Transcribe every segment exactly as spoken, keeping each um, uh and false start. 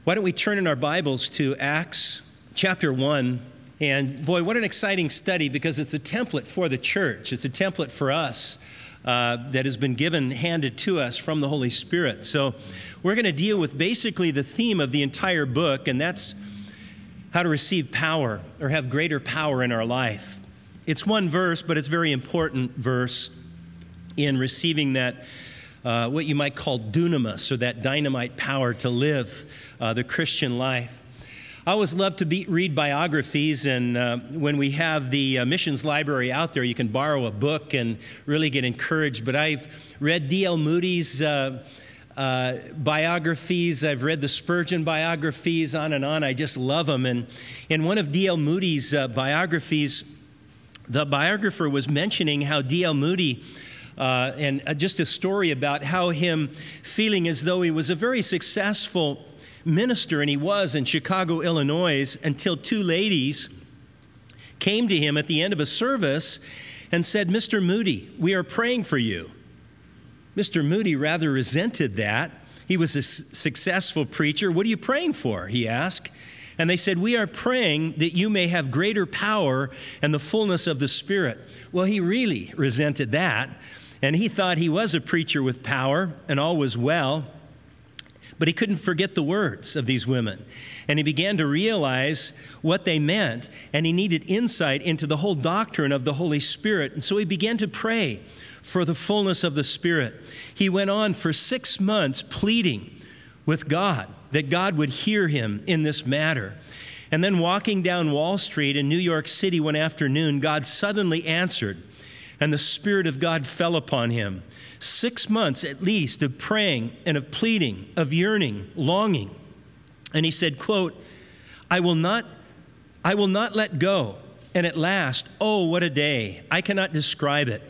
Why don't we turn in our Bibles to Acts chapter one? And boy, what an exciting study, because it's a template for the church. It's a template for us uh, that has been given, handed to us from the Holy Spirit. So we're going to deal with basically the theme of the entire book, and that's how to receive power or have greater power in our life. It's one verse, but it's a very important verse in receiving that, uh, what you might call dunamis, or that dynamite power to live uh, the Christian life. I always love to be, read biographies, and uh, when we have the uh, missions library out there, you can borrow a book and really get encouraged. But I've read D L Moody's uh, uh, biographies. I've read the Spurgeon biographies, on and on. I just love them. And in one of D L Moody's uh, biographies, the biographer was mentioning how D L Moody, uh, and uh, just a story about how him feeling as though he was a very successful minister, and he was in Chicago, Illinois, until two ladies came to him at the end of a service and said, "Mister Moody, we are praying for you." Mister Moody rather resented that. He was a s- successful preacher. "What are you praying for?" he asked. And they said, "We are praying that you may have greater power and the fullness of the Spirit." Well, he really resented that, and he thought he was a preacher with power and all was well. But he couldn't forget the words of these women. And he began to realize what they meant, and he needed insight into the whole doctrine of the Holy Spirit. And so he began to pray for the fullness of the Spirit. He went on for six months pleading with God that God would hear him in this matter. And then walking down Wall Street in New York City one afternoon, God suddenly answered, and the Spirit of God fell upon him. Six months at least of praying and of pleading, of yearning, longing. And he said, quote, I will not, I will not let go. And at last, oh, what a day. I cannot describe it.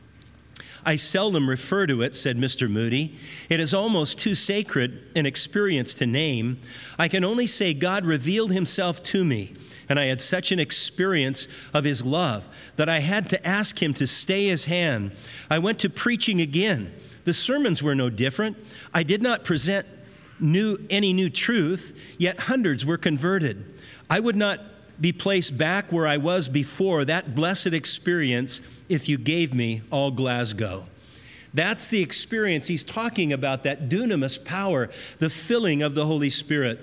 I seldom refer to it, said Mister Moody. It is almost too sacred an experience to name. I can only say God revealed himself to me, and I had such an experience of his love that I had to ask him to stay his hand. I went to preaching again. The sermons were no different. I did not present new, any new truth, yet hundreds were converted. I would not be placed back where I was before that blessed experience if you gave me all Glasgow. That's the experience he's talking about, that dunamis power, the filling of the Holy Spirit.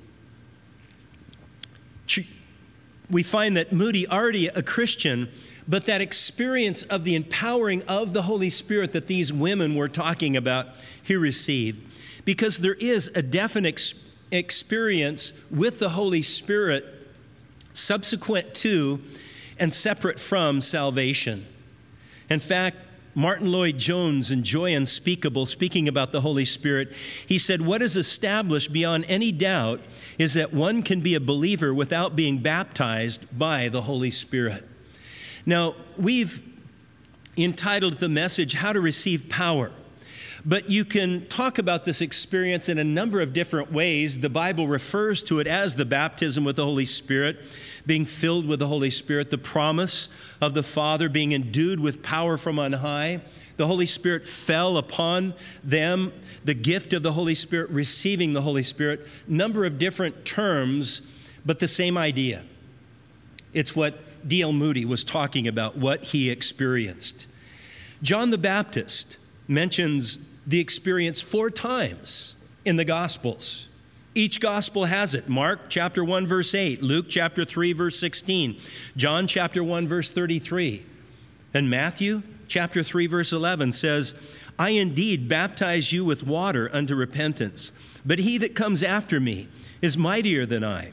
We find that Moody, already a Christian, but that experience of the empowering of the Holy Spirit that these women were talking about, he received. Because there is a definite experience with the Holy Spirit subsequent to and separate from salvation. In fact, Martin Lloyd-Jones in Joy Unspeakable, speaking about the Holy Spirit, he said, what is established beyond any doubt is that one can be a believer without being baptized by the Holy Spirit. Now, we've entitled the message, How to Receive Power. But you can talk about this experience in a number of different ways. The Bible refers to it as the baptism with the Holy Spirit, being filled with the Holy Spirit, the promise of the Father being endued with power from on high. The Holy Spirit fell upon them, the gift of the Holy Spirit, receiving the Holy Spirit. Number of different terms, but the same idea. It's what D L Moody was talking about, what he experienced. John the Baptist mentions the experience four times in the Gospels. Each gospel has it. Mark chapter one, verse eight, Luke chapter three, verse sixteen, John chapter one, verse thirty-three. And Matthew chapter three, verse eleven says, I indeed baptize you with water unto repentance, but he that comes after me is mightier than I,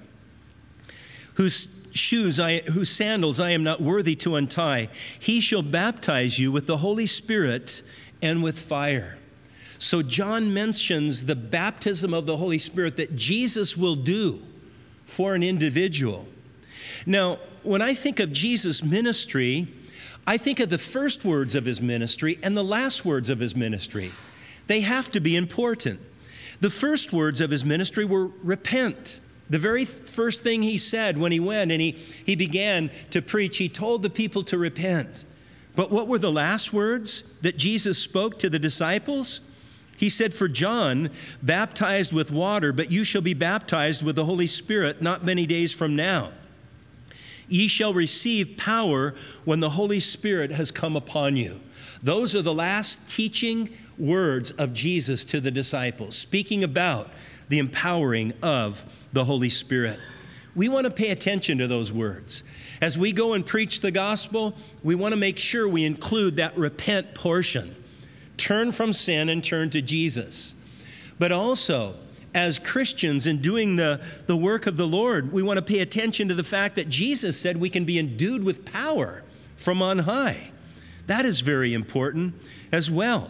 whose shoes, I, whose sandals I am not worthy to untie. He shall baptize you with the Holy Spirit and with fire. So John mentions the baptism of the Holy Spirit that Jesus will do for an individual. Now, when I think of Jesus' ministry, I think of the first words of his ministry and the last words of his ministry. They have to be important. The first words of his ministry were repent. The very first thing he said when he went and he, he began to preach, he told the people to repent. But what were the last words that Jesus spoke to the disciples? He said, "For John baptized with water, but you shall be baptized with the Holy Spirit not many days from now. Ye shall receive power when the Holy Spirit has come upon you." Those are the last teaching words of Jesus to the disciples, speaking about the empowering of the Holy Spirit. We want to pay attention to those words. As we go and preach the gospel, we want to make sure we include that repent portion. Turn from sin and turn to Jesus. But also, as Christians in doing the, the work of the Lord, we want to pay attention to the fact that Jesus said we can be endued with power from on high. That is very important as well.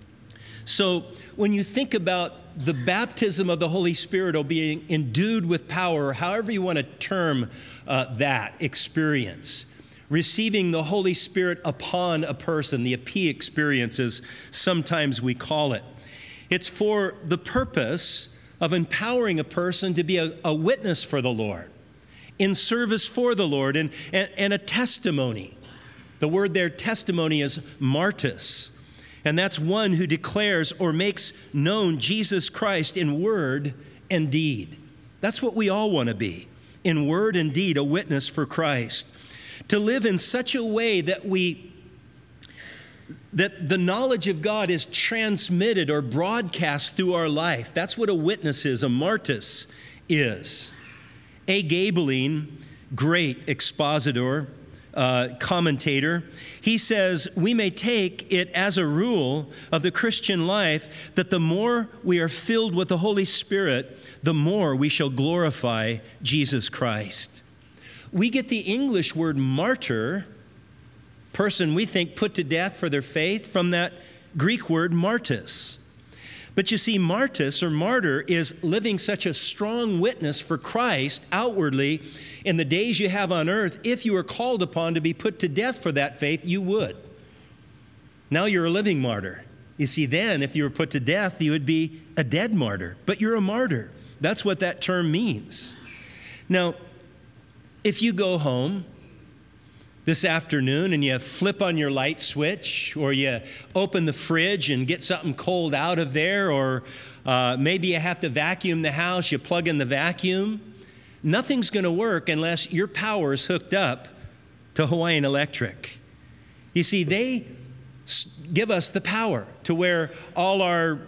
So when you think about the baptism of the Holy Spirit or being endued with power, or however you want to term uh, that experience, receiving the Holy Spirit upon a person, the epi experience as sometimes we call it. It's for the purpose of empowering a person to be a, a witness for the Lord, in service for the Lord, and, and, and a testimony. The word there, testimony, is martus, and that's one who declares or makes known Jesus Christ in word and deed. That's what we all want to be, in word and deed, a witness for Christ. To live in such a way that we, that the knowledge of God is transmitted or broadcast through our life. That's what a witness is, a martus is. A. Gaebelein, great expositor, uh, commentator, he says, we may take it as a rule of the Christian life that the more we are filled with the Holy Spirit, the more we shall glorify Jesus Christ. We get the English word martyr, person we think put to death for their faith, from that Greek word martus. But you see, martus or martyr is living such a strong witness for Christ outwardly in the days you have on earth. If you were called upon to be put to death for that faith, you would. Now you're a living martyr. You see, then if you were put to death, you would be a dead martyr, but you're a martyr. That's what that term means. Now, if you go home this afternoon and you flip on your light switch, or you open the fridge and get something cold out of there, or uh, maybe you have to vacuum the house, you plug in the vacuum, nothing's going to work unless your power is hooked up to Hawaiian Electric. You see, they give us the power to where all our,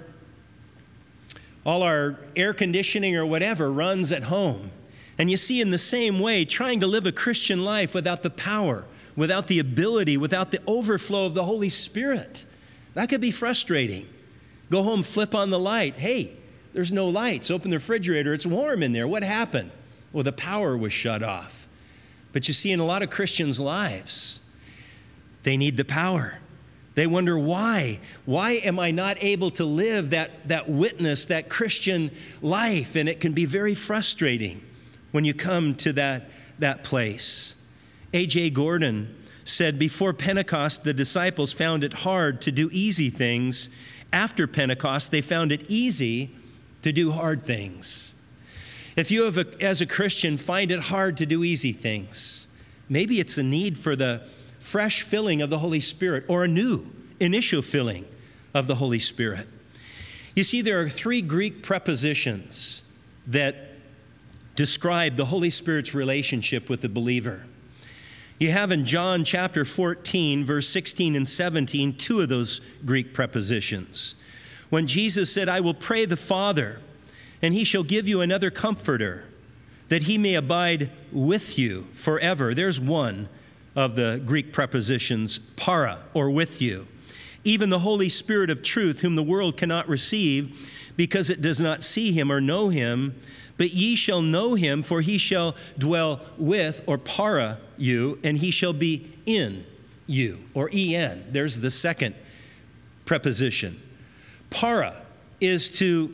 all our air conditioning or whatever runs at home. And you see, in the same way, trying to live a Christian life without the power, without the ability, without the overflow of the Holy Spirit, that could be frustrating. Go home, flip on the light. Hey, there's no lights. Open the refrigerator. It's warm in there. What happened? Well, the power was shut off. But you see, in a lot of Christians' lives, they need the power. They wonder, why? Why am I not able to live that, that witness, that Christian life? And it can be very frustrating when you come to that, that place. A J Gordon said, before Pentecost, the disciples found it hard to do easy things. After Pentecost, they found it easy to do hard things. If you, have a, as a Christian, find it hard to do easy things, maybe it's a need for the fresh filling of the Holy Spirit, or a new initial filling of the Holy Spirit. You see, there are three Greek prepositions that describe the Holy Spirit's relationship with the believer. You have in John chapter fourteen, verse sixteen and seventeen, two of those Greek prepositions. When Jesus said, I will pray the Father, and he shall give you another comforter, that he may abide with you forever. There's one of the Greek prepositions, para, or with you. Even the Holy Spirit of truth, whom the world cannot receive, because it does not see him or know him, but ye shall know him, for he shall dwell with, or para, you, and he shall be in you, or en. There's the second preposition. Para is to,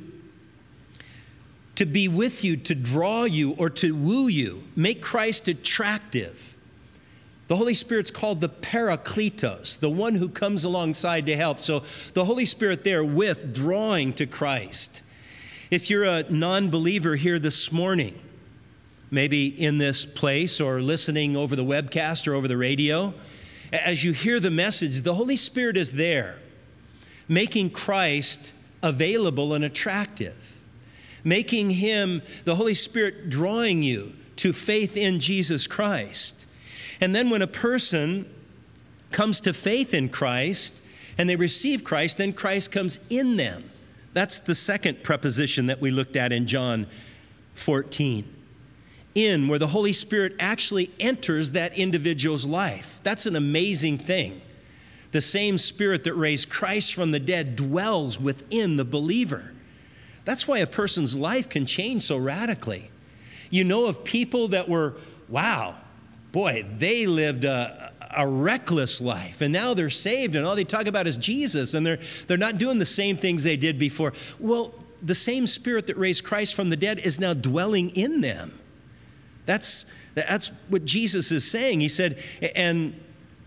to be with you, to draw you, or to woo you, make Christ attractive. The Holy Spirit's called the Parakletos, the one who comes alongside to help. So the Holy Spirit there with, drawing to Christ. If you're a non-believer here this morning, maybe in this place or listening over the webcast or over the radio, as you hear the message, the Holy Spirit is there, making Christ available and attractive, making him, the Holy Spirit, drawing you to faith in Jesus Christ. And then when a person comes to faith in Christ and they receive Christ, then Christ comes in them. That's the second preposition that we looked at in John fourteen. In, where the Holy Spirit actually enters that individual's life. That's an amazing thing. The same Spirit that raised Christ from the dead dwells within the believer. That's why a person's life can change so radically. You know of people that were, wow, boy, they lived a, a reckless life, and now they're saved, and all they talk about is Jesus, and they're, they're not doing the same things they did before. Well, the same Spirit that raised Christ from the dead is now dwelling in them. That's, that's what Jesus is saying. He said, and,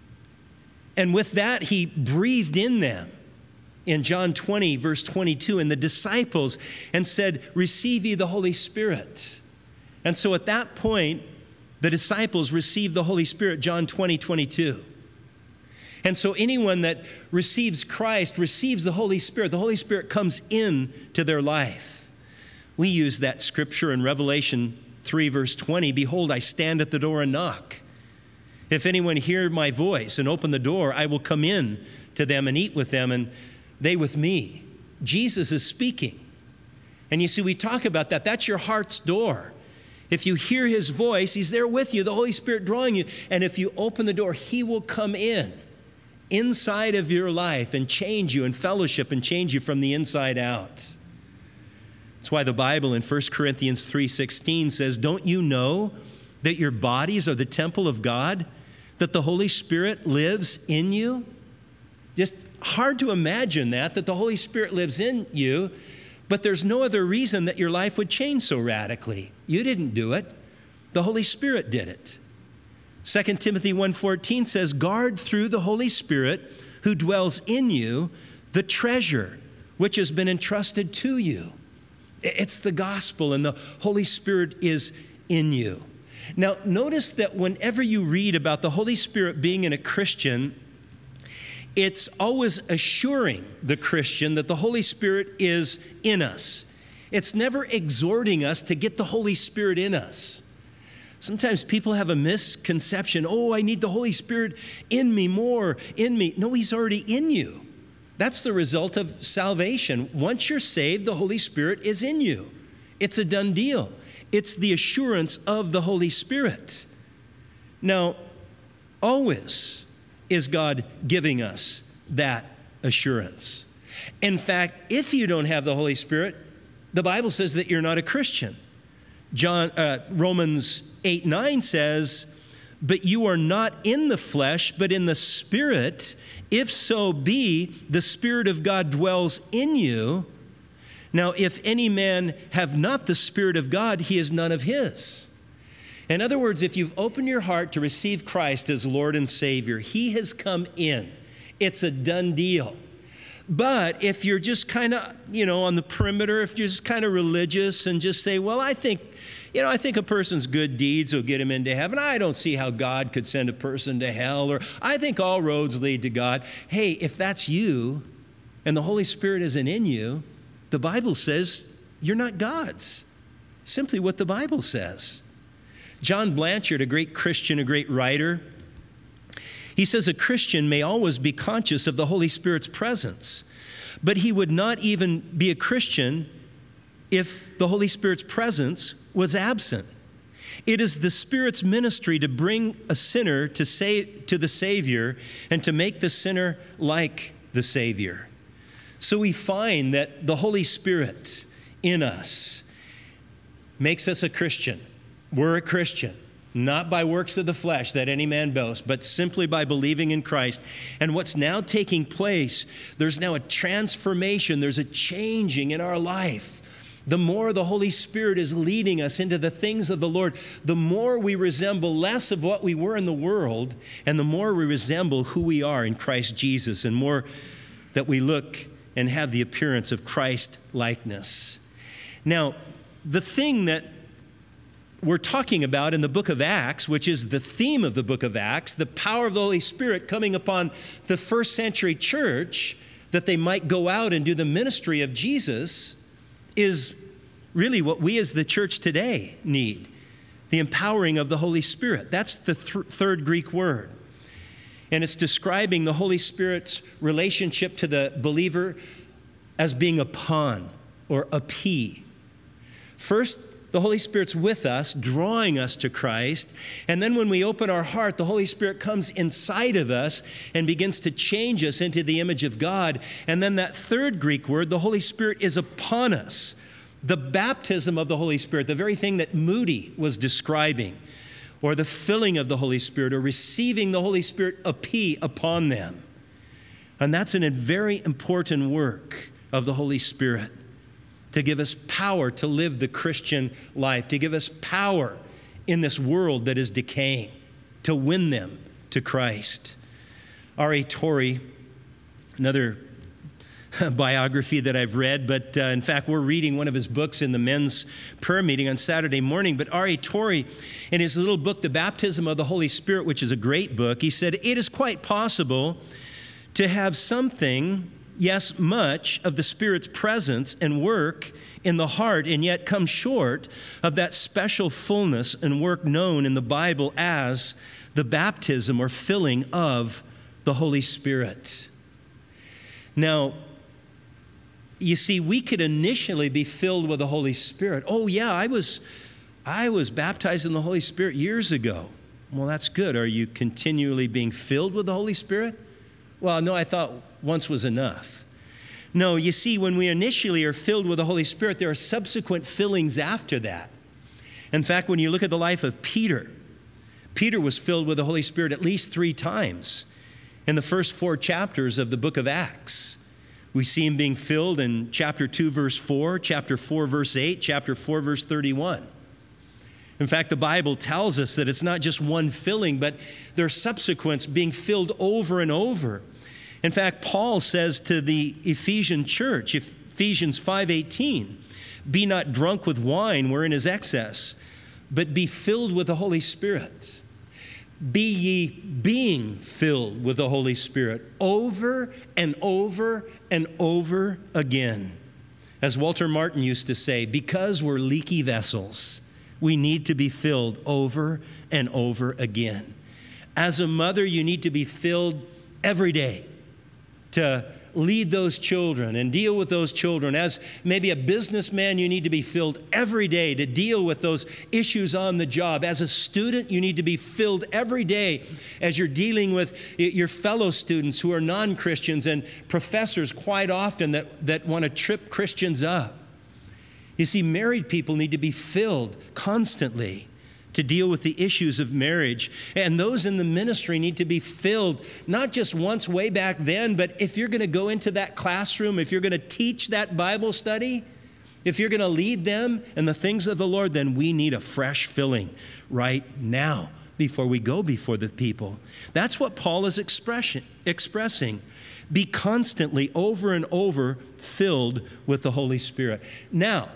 and with that, he breathed in them in John twenty, verse twenty-two, and the disciples, and said, receive ye the Holy Spirit. And so at that point, the disciples received the Holy Spirit, John twenty, twenty-two. And so anyone that receives Christ receives the Holy Spirit. The Holy Spirit comes in to their life. We use that scripture in Revelation three, verse twenty, behold, I stand at the door and knock. If anyone hear my voice and open the door, I will come in to them and eat with them, and they with me. Jesus is speaking. And you see, we talk about that. That's your heart's door. If you hear his voice, he's there with you, the Holy Spirit drawing you. And if you open the door, he will come in, inside of your life, and change you and fellowship and change you from the inside out. That's why the Bible in First Corinthians three sixteen says, don't you know that your bodies are the temple of God, that the Holy Spirit lives in you? Just hard to imagine that, that the Holy Spirit lives in you, but there's no other reason that your life would change so radically. You didn't do it. The Holy Spirit did it. Second Timothy one fourteen says, guard through the Holy Spirit who dwells in you the treasure which has been entrusted to you. It's the gospel, and the Holy Spirit is in you. Now, notice that whenever you read about the Holy Spirit being in a Christian, it's always assuring the Christian that the Holy Spirit is in us. It's never exhorting us to get the Holy Spirit in us. Sometimes people have a misconception, oh, I need the Holy Spirit in me more, in me. No, he's already in you. That's the result of salvation. Once you're saved, the Holy Spirit is in you. It's a done deal. It's the assurance of the Holy Spirit. Now, always is God giving us that assurance. In fact, if you don't have the Holy Spirit, the Bible says that you're not a Christian. John, uh, Romans eight nine says, but you are not in the flesh, but in the Spirit, if so be the Spirit of God dwells in you. Now, if any man have not the Spirit of God, he is none of his. In other words, if you've opened your heart to receive Christ as Lord and Savior, he has come in. It's a done deal. But if you're just kind of, you know, on the perimeter, if you're just kind of religious and just say, well, I think, you know, I think a person's good deeds will get him into heaven. I don't see how God could send a person to hell, or I think all roads lead to God. Hey, if that's you and the Holy Spirit isn't in you, the Bible says you're not God's. Simply what the Bible says. John Blanchard, a great Christian, a great writer, he says a Christian may always be conscious of the Holy Spirit's presence, but he would not even be a Christian if the Holy Spirit's presence was absent. It is the Spirit's ministry to bring a sinner to save, to the Savior, and to make the sinner like the Savior. So we find that the Holy Spirit in us makes us a Christian. We're a Christian, not by works of the flesh that any man boasts, but simply by believing in Christ. And what's now taking place, there's now a transformation, there's a changing in our life. The more the Holy Spirit is leading us into the things of the Lord, the more we resemble less of what we were in the world, and the more we resemble who we are in Christ Jesus, and more that we look and have the appearance of Christ-likeness. Now, the thing that we're talking about in the book of Acts, which is the theme of the book of Acts, the power of the Holy Spirit coming upon the first century church, that they might go out and do the ministry of Jesus, is really what we as the church today need. The empowering of the Holy Spirit. That's the th- third Greek word. And it's describing the Holy Spirit's relationship to the believer as being upon or epi. First, the Holy Spirit's with us, drawing us to Christ. And then when we open our heart, the Holy Spirit comes inside of us and begins to change us into the image of God. And then that third Greek word, the Holy Spirit is upon us. The baptism of the Holy Spirit, the very thing that Moody was describing, or the filling of the Holy Spirit, or receiving the Holy Spirit epi upon them. And that's a very important work of the Holy Spirit, to give us power to live the Christian life, to give us power in this world that is decaying, to win them to Christ. R A Torrey, another biography that I've read, but uh, in fact, we're reading one of his books in the men's prayer meeting on Saturday morning. But R A Torrey, in his little book, The Baptism of the Holy Spirit, which is a great book, he said, it is quite possible to have something, yes, much of the Spirit's presence and work in the heart, and yet come short of that special fullness and work known in the Bible as the baptism or filling of the Holy Spirit. Now, you see, we could initially be filled with the Holy Spirit. Oh, yeah, I was, I was baptized in the Holy Spirit years ago. Well, that's good. Are you continually being filled with the Holy Spirit? Well, no, I thought once was enough. No, you see, when we initially are filled with the Holy Spirit, there are subsequent fillings after that. In fact, when you look at the life of Peter, Peter was filled with the Holy Spirit at least three times in the first four chapters of the book of Acts. We see him being filled in chapter two, verse four, chapter four, verse eight, chapter four, verse thirty-one. In fact, the Bible tells us that it's not just one filling, but there are subsequents being filled over and over. In fact, Paul says to the Ephesian church, Ephesians five eighteen, be not drunk with wine wherein is excess, but be filled with the Holy Spirit. Be ye being filled with the Holy Spirit over and over and over again. As Walter Martin used to say, because we're leaky vessels, we need to be filled over and over again. As a mother, you need to be filled every day to lead those children and deal with those children. As maybe a businessman, you need to be filled every day to deal with those issues on the job. As a student, you need to be filled every day as you're dealing with your fellow students who are non-Christians and professors quite often that, that want to trip Christians up. You see, married people need to be filled constantly to deal with the issues of marriage. And those in the ministry need to be filled, not just once way back then, but if you're going to go into that classroom, if you're going to teach that Bible study, if you're going to lead them in the things of the Lord, then we need a fresh filling right now before we go before the people. That's what Paul is expression, expressing. Be constantly over and over filled with the Holy Spirit. Now,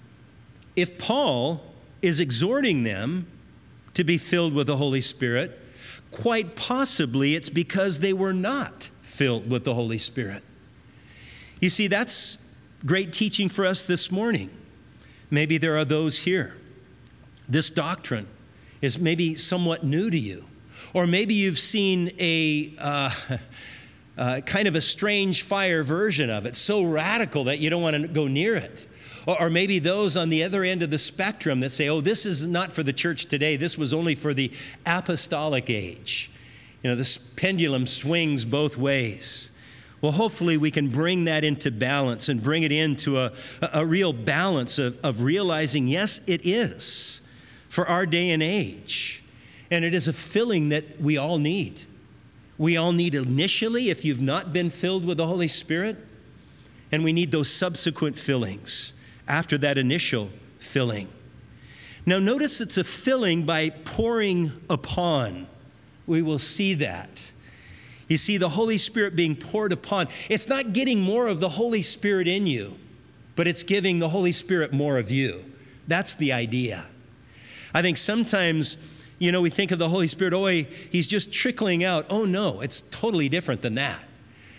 if Paul is exhorting them to be filled with the Holy Spirit, quite possibly it's because they were not filled with the Holy Spirit. You see, that's great teaching for us this morning. Maybe there are those here. This doctrine is maybe somewhat new to you. Or maybe you've seen a uh, uh, kind of a strange fire version of it, so radical that you don't want to go near it. Or maybe those on the other end of the spectrum that say, oh, this is not for the church today. This was only for the apostolic age. You know, this pendulum swings both ways. Well, hopefully we can bring that into balance and bring it into a, a real balance of, of realizing, yes, it is for our day and age. And it is a filling that we all need. We all need initially if you've not been filled with the Holy Spirit. And we need those subsequent fillings after that initial filling. Now notice it's a filling by pouring upon. We will see that. You see the Holy Spirit being poured upon. It's not getting more of the Holy Spirit in you, but it's giving the Holy Spirit more of you. That's the idea. I think sometimes, you know, we think of the Holy Spirit, oh, he, he's just trickling out. Oh no, it's totally different than that.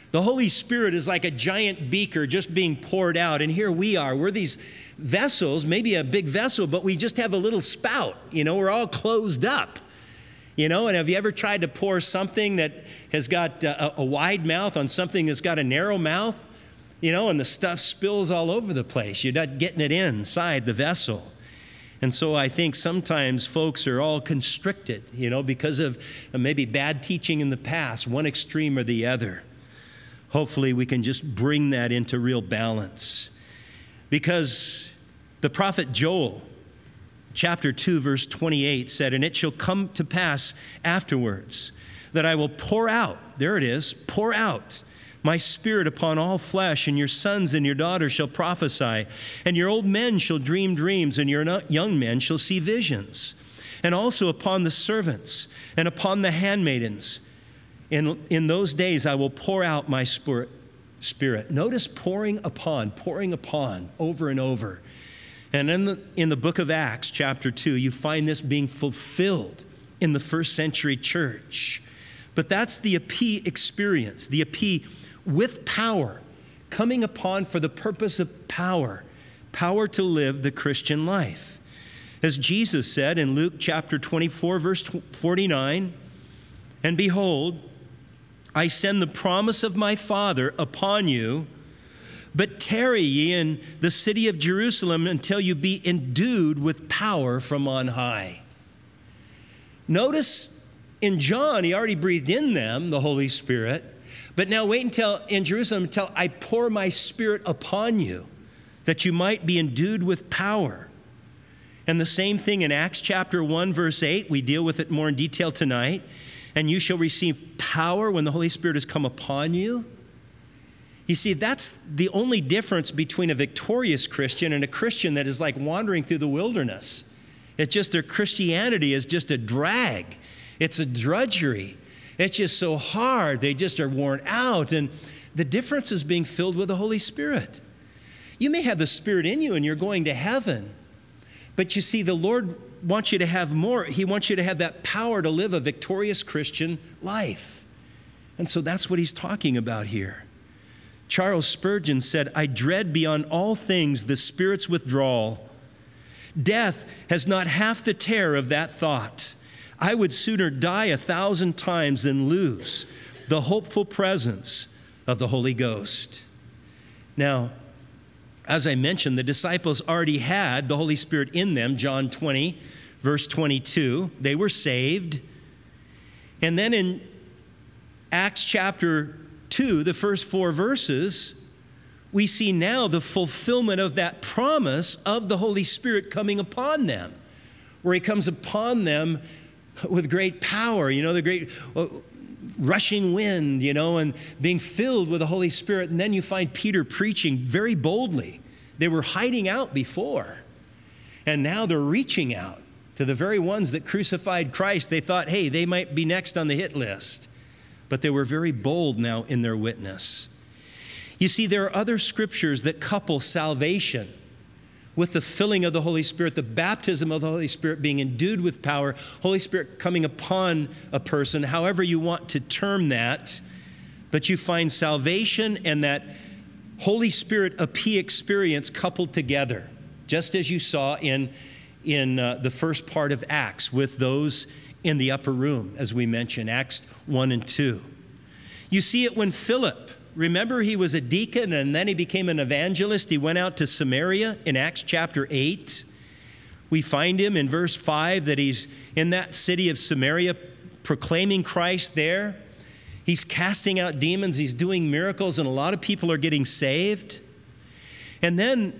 The Holy Spirit is like a giant beaker just being poured out. And here we are. We're these vessels, maybe a big vessel, but we just have a little spout. You know, we're all closed up. You know, and have you ever tried to pour something that has got a, a wide mouth on something that's got a narrow mouth? You know, and the stuff spills all over the place. You're not getting it inside the vessel. And so I think sometimes folks are all constricted, you know, because of maybe bad teaching in the past, one extreme or the other. Hopefully we can just bring that into real balance. Because the prophet Joel, chapter two, verse twenty-eight said, "And it shall come to pass afterwards that I will pour out," there it is, pour out "my spirit upon all flesh, and your sons and your daughters shall prophesy, and your old men shall dream dreams, and your young men shall see visions. And also upon the servants and upon the handmaidens. In, in those days I will pour out my spirit. spirit." Notice pouring upon, pouring upon, over and over. And in the, in the book of Acts, chapter two, you find this being fulfilled in the first century church. But that's the epi experience, the epi with power, coming upon for the purpose of power, power to live the Christian life. As Jesus said in Luke chapter twenty-four, verse forty-nine, "And behold, I send the promise of my Father upon you, but tarry ye in the city of Jerusalem until you be endued with power from on high." Notice in John, he already breathed in them the Holy Spirit, but now wait until in Jerusalem until I pour my Spirit upon you, that you might be endued with power. And the same thing in Acts chapter one, verse eight, we deal with it more in detail tonight. "And you shall receive power when the Holy Spirit has come upon you." You see, that's the only difference between a victorious Christian and a Christian that is like wandering through the wilderness. It's just their Christianity is just a drag. It's a drudgery. It's just so hard. They just are worn out. And the difference is being filled with the Holy Spirit. You may have the Spirit in you and you're going to heaven. But you see, the Lord wants you to have more. He wants you to have that power to live a victorious Christian life. And so that's what he's talking about here. Charles Spurgeon said, "I dread beyond all things the Spirit's withdrawal. Death has not half the terror of that thought. I would sooner die a thousand times than lose the hopeful presence of the Holy Ghost." Now, as I mentioned, the disciples already had the Holy Spirit in them. John twenty, verse twenty-two. They were saved. And then in Acts chapter two, the first four verses, we see now the fulfillment of that promise of the Holy Spirit coming upon them, where he comes upon them with great power, you know, the great uh, rushing wind, you know, and being filled with the Holy Spirit. And then you find Peter preaching very boldly. They were hiding out before, and now they're reaching out to the very ones that crucified Christ. They thought, hey, they might be next on the hit list. But they were very bold now in their witness. You see, there are other scriptures that couple salvation with the filling of the Holy Spirit, the baptism of the Holy Spirit, being endued with power, Holy Spirit coming upon a person, however you want to term that. But you find salvation and that Holy Spirit epi experience coupled together, just as you saw in, in uh, the first part of Acts with those in the upper room, as we mentioned, Acts one and two. You see it when Philip, remember he was a deacon and then he became an evangelist. He went out to Samaria in Acts chapter eight. We find him in verse five that he's in that city of Samaria proclaiming Christ there. He's casting out demons. He's doing miracles, and a lot of people are getting saved. And then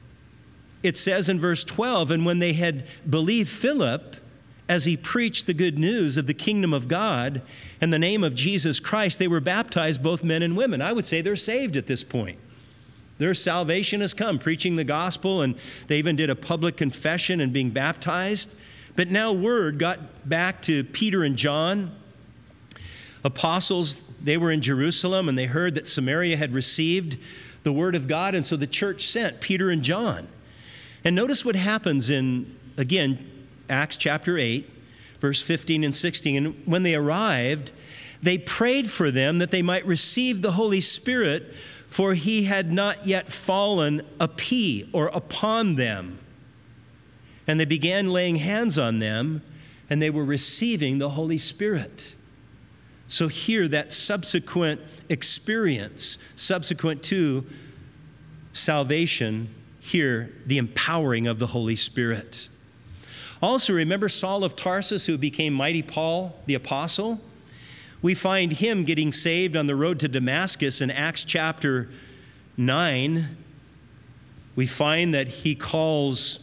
it says in verse twelve, "And when they had believed Philip, as he preached the good news of the kingdom of God and the name of Jesus Christ, they were baptized, both men and women." I would say they're saved at this point. Their salvation has come, preaching the gospel, and they even did a public confession and being baptized. But now word got back to Peter and John. Apostles, they were in Jerusalem, and they heard that Samaria had received the word of God, and so the church sent Peter and John. And notice what happens in, again, Acts chapter eight, verse fifteen and sixteen. "And when they arrived, they prayed for them that they might receive the Holy Spirit, for he had not yet fallen upon or upon them. And they began laying hands on them, and they were receiving the Holy Spirit. So here, that subsequent experience, subsequent to salvation, here, the empowering of the Holy Spirit. Also, remember Saul of Tarsus, who became mighty Paul, the apostle? We find him getting saved on the road to Damascus in Acts chapter nine. We find that he calls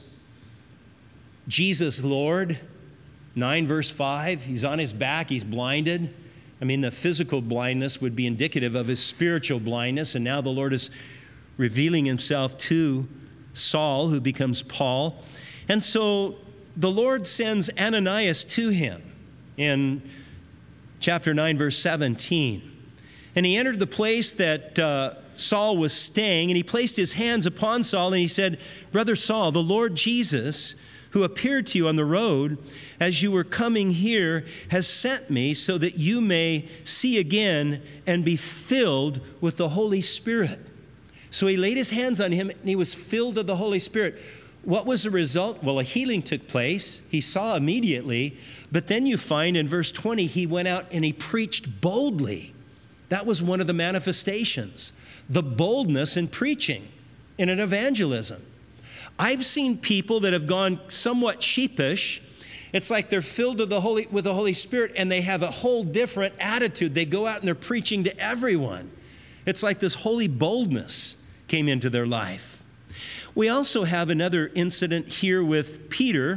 Jesus Lord. nine verse five, he's on his back, he's blinded. I mean, the physical blindness would be indicative of his spiritual blindness, and now the Lord is revealing himself to Saul, who becomes Paul. And so the Lord sends Ananias to him in chapter nine, verse seventeen. And he entered the place that uh, Saul was staying, and he placed his hands upon Saul, and he said, "Brother Saul, the Lord Jesus, who appeared to you on the road as you were coming here, has sent me so that you may see again and be filled with the Holy Spirit." So he laid his hands on him, and he was filled of the Holy Spirit. What was the result? Well, a healing took place. He saw immediately. But then you find in verse twenty, he went out and he preached boldly. That was one of the manifestations, the boldness in preaching in an evangelism. I've seen people that have gone somewhat sheepish. It's like they're filled with the Holy, with the Holy Spirit, and they have a whole different attitude. They go out and they're preaching to everyone. It's like this holy boldness came into their life. We also have another incident here with Peter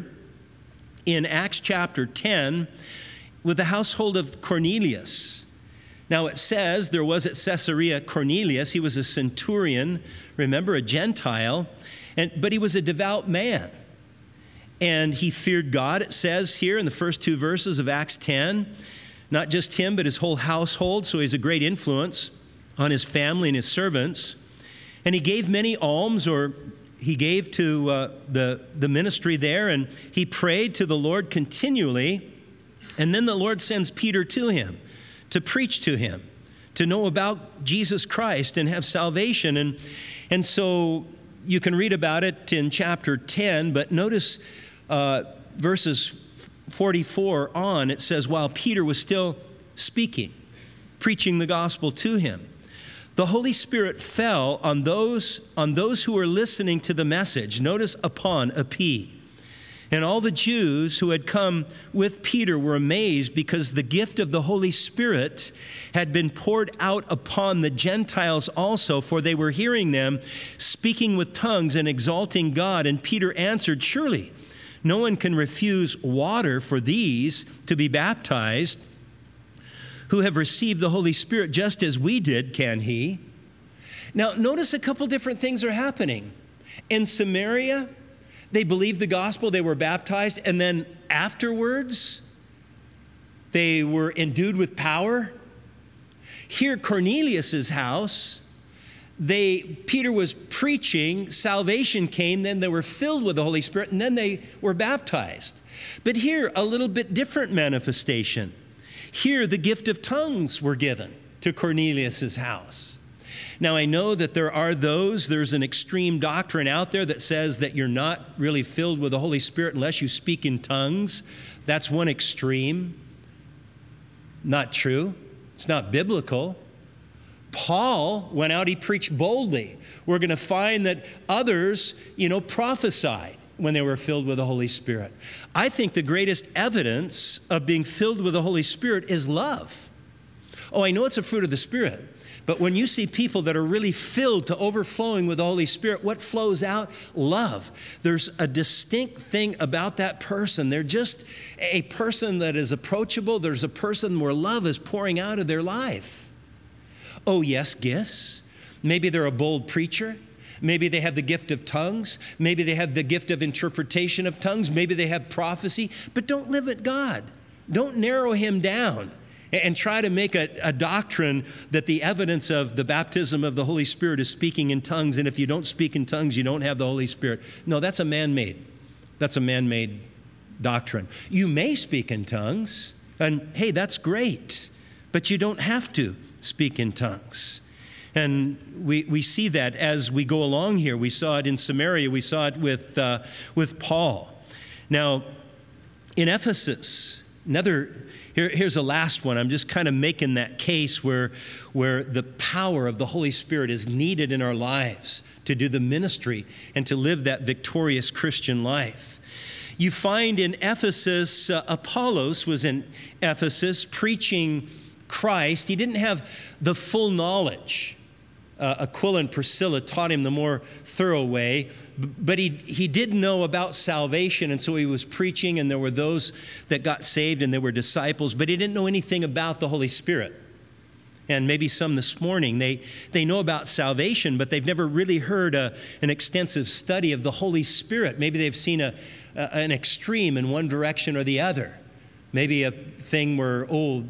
in Acts chapter ten with the household of Cornelius. Now it says there was at Caesarea Cornelius. He was a centurion, remember, a Gentile, and, but he was a devout man. And he feared God, it says here in the first two verses of Acts ten. Not just him, but his whole household, so he's a great influence on his family and his servants. And he gave many alms, or he gave to uh, the, the ministry there, and he prayed to the Lord continually. And then the Lord sends Peter to him to preach to him, to know about Jesus Christ and have salvation. And, and so you can read about it in chapter ten, but notice uh, verses forty-four on, it says, while Peter was still speaking, preaching the gospel to him, the Holy Spirit fell on those, on those who were listening to the message. Notice upon, epi. And all the Jews who had come with Peter were amazed because the gift of the Holy Spirit had been poured out upon the Gentiles also, for they were hearing them speaking with tongues and exalting God. And Peter answered, surely no one can refuse water for these to be baptized who have received the Holy Spirit just as we did, can he? Now, notice a couple different things are happening. In Samaria, they believed the gospel, they were baptized, and then afterwards, they were endued with power. Here, Cornelius' house, they, Peter was preaching, salvation came, then they were filled with the Holy Spirit, and then they were baptized. But here, a little bit different manifestation. Here, the gift of tongues were given to Cornelius' house. Now, I know that there are those, there's an extreme doctrine out there that says that you're not really filled with the Holy Spirit unless you speak in tongues. That's one extreme. Not true. It's not biblical. Paul went out, he preached boldly. We're going to find that others, you know, prophesied when they were filled with the Holy Spirit. I think the greatest evidence of being filled with the Holy Spirit is love. Oh, I know it's a fruit of the Spirit. But when you see people that are really filled to overflowing with the Holy Spirit, what flows out? Love. There's a distinct thing about that person. They're just a person that is approachable. There's a person where love is pouring out of their life. Oh, yes, gifts. Maybe they're a bold preacher. Maybe they have the gift of tongues. Maybe they have the gift of interpretation of tongues. Maybe they have prophecy. But don't limit God. Don't narrow him down and try to make a, a doctrine that the evidence of the baptism of the Holy Spirit is speaking in tongues, and if you don't speak in tongues, you don't have the Holy Spirit. No, that's a man-made. That's a man-made doctrine. You may speak in tongues, and hey, that's great, but you don't have to speak in tongues. And we, we see that as we go along here. We saw it in Samaria. We saw it with, uh, with Paul. Now, in Ephesus, another, here, here's a last one. I'm just kind of making that case where, where the power of the Holy Spirit is needed in our lives to do the ministry and to live that victorious Christian life. You find in Ephesus, uh, Apollos was in Ephesus preaching Christ. He didn't have the full knowledge. Uh, Aquila and Priscilla taught him the more thorough way, but he, he did know about salvation, and so he was preaching, and there were those that got saved, and there were disciples, but he didn't know anything about the Holy Spirit. And maybe some this morning, they, they know about salvation, but they've never really heard a, an extensive study of the Holy Spirit. Maybe they've seen a, a, an extreme in one direction or the other. Maybe a thing where, oh,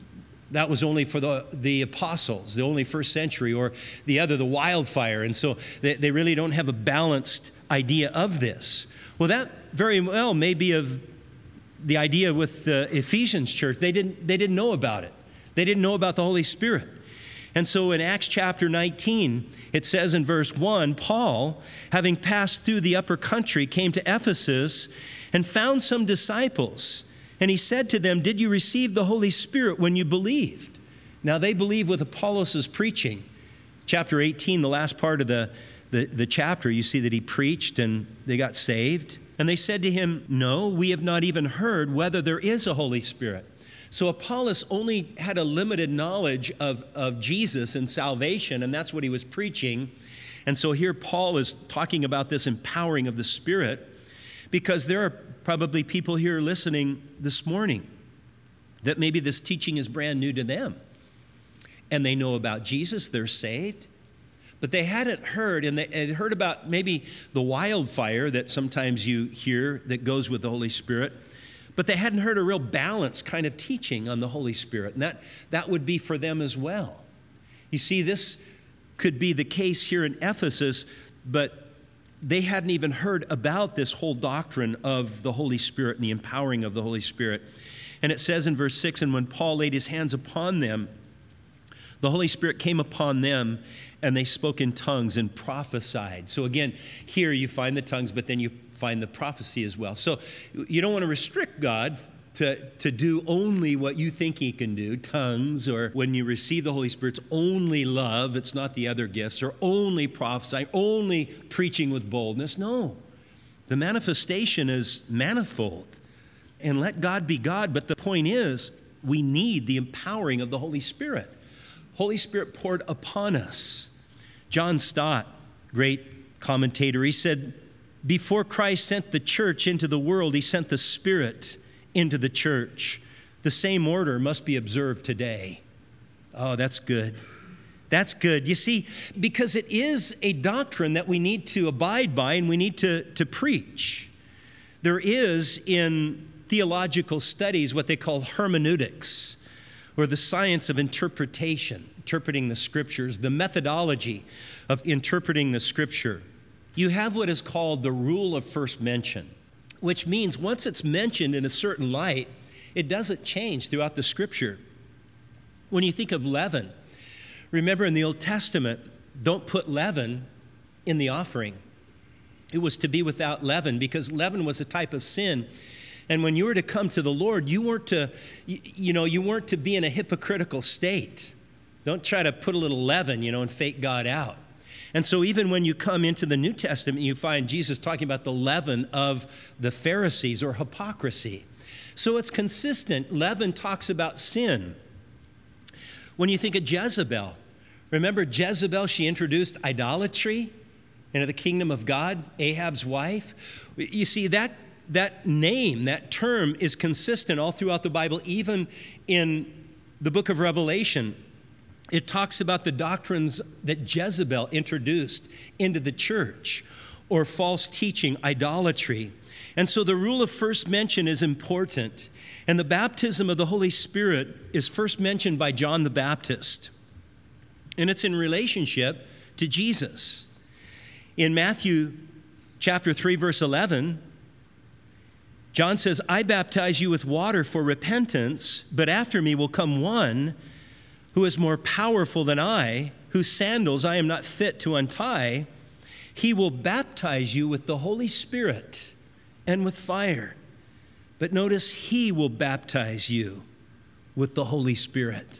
that was only for the, the apostles, the only first century, or the other, the wildfire. And so they, they really don't have a balanced idea of this. Well, that very well may be of the idea with the Ephesians church. They didn't, they didn't know about it. They didn't know about the Holy Spirit. And so in Acts chapter nineteen, it says in verse one, Paul, having passed through the upper country, came to Ephesus and found some disciples. And he said to them, did you receive the Holy Spirit when you believed? Now they believed with Apollos' preaching. Chapter eighteen, the last part of the, the, the chapter, you see that he preached and they got saved. And they said to him, no, we have not even heard whether there is a Holy Spirit. So Apollos only had a limited knowledge of, of Jesus and salvation, and that's what he was preaching. And so here Paul is talking about this empowering of the Spirit, because there are probably people here listening this morning that maybe this teaching is brand new to them. And they know about Jesus, they're saved, but they hadn't heard, and they had heard about maybe the wildfire that sometimes you hear that goes with the Holy Spirit, but they hadn't heard a real balanced kind of teaching on the Holy Spirit, and that, that would be for them as well. You see, this could be the case here in Ephesus, but they hadn't even heard about this whole doctrine of the Holy Spirit and the empowering of the Holy Spirit. And it says in verse six, and when Paul laid his hands upon them, the Holy Spirit came upon them, and they spoke in tongues and prophesied. So again, here you find the tongues, but then you find the prophecy as well. So you don't want to restrict God to, to do only what you think he can do, tongues, or when you receive the Holy Spirit, it's only love, it's not the other gifts, or only prophesying, only preaching with boldness. No, the manifestation is manifold. And let God be God, but the point is, we need the empowering of the Holy Spirit. Holy Spirit poured upon us. John Stott, great commentator, he said, before Christ sent the church into the world, he sent the Spirit into the church. The same order must be observed today. Oh, that's good. That's good. You see, because it is a doctrine that we need to abide by and we need to, to preach. There is in theological studies what they call hermeneutics, or the science of interpretation, interpreting the scriptures, the methodology of interpreting the scripture. You have what is called the rule of first mention, which means once it's mentioned in a certain light, it doesn't change throughout the scripture. When you think of leaven, remember in the Old Testament, don't put leaven in the offering. It was to be without leaven, because leaven was a type of sin. And when you were to come to the Lord, you weren't to, you, you know, you weren't to be in a hypocritical state. Don't try to put a little leaven, you know, and fake God out. And so even when you come into the New Testament, you find Jesus talking about the leaven of the Pharisees, or hypocrisy. So it's consistent. Leaven talks about sin. When you think of Jezebel, remember Jezebel, she introduced idolatry into the kingdom of God, Ahab's wife. You see, that, that name, that term is consistent all throughout the Bible, even in the book of Revelation. It talks about the doctrines that Jezebel introduced into the church, or false teaching, idolatry. And so the rule of first mention is important. And the baptism of the Holy Spirit is first mentioned by John the Baptist. And it's in relationship to Jesus. In Matthew chapter three, verse eleven, John says, I baptize you with water for repentance, but after me will come one who is more powerful than I, whose sandals I am not fit to untie. He will baptize you with the Holy Spirit and with fire. But notice, he will baptize you with the Holy Spirit.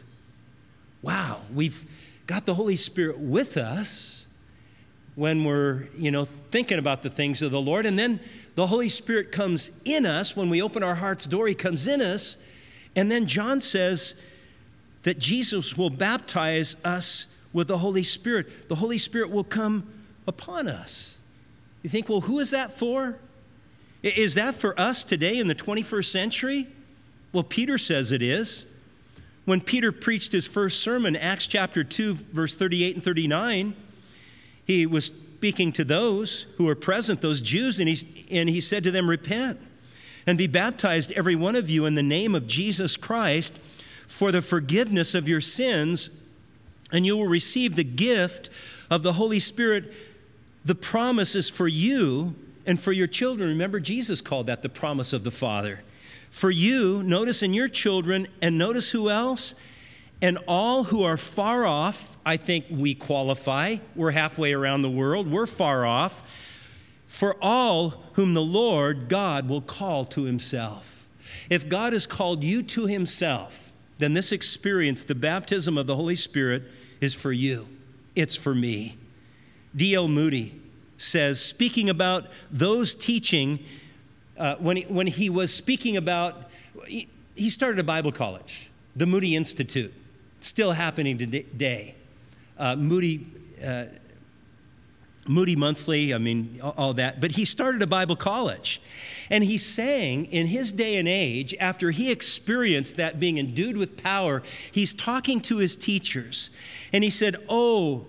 Wow, we've got the Holy Spirit with us when we're, you know, thinking about the things of the Lord. And then the Holy Spirit comes in us. When we open our heart's door, he comes in us. And then John says that Jesus will baptize us with the Holy Spirit. The Holy Spirit will come upon us. You think, well, who is that for? Is that for us today in the twenty-first century? Well, Peter says it is. When Peter preached his first sermon, Acts chapter two, verse thirty-eight and thirty-nine, he was speaking to those who were present, those Jews, and he, and he said to them, repent and be baptized, every one of you, in the name of Jesus Christ for the forgiveness of your sins, and you will receive the gift of the Holy Spirit. The promise is for you and for your children. Remember, Jesus called that the promise of the Father. For you, notice, in your children, and notice who else? And all who are far off. I think we qualify. We're halfway around the world. We're far off. For all whom the Lord God will call to himself. If God has called you to himself, then this experience, the baptism of the Holy Spirit, is for you. It's for me. D L Moody says, speaking about those teaching, uh, when, he, when he was speaking about, he, he started a Bible college, the Moody Institute, still happening today. Uh, Moody, uh, Moody Monthly, I mean, all that. But he started a Bible college. And he's saying, in his day and age, after he experienced that being endued with power, he's talking to his teachers. And he said, oh,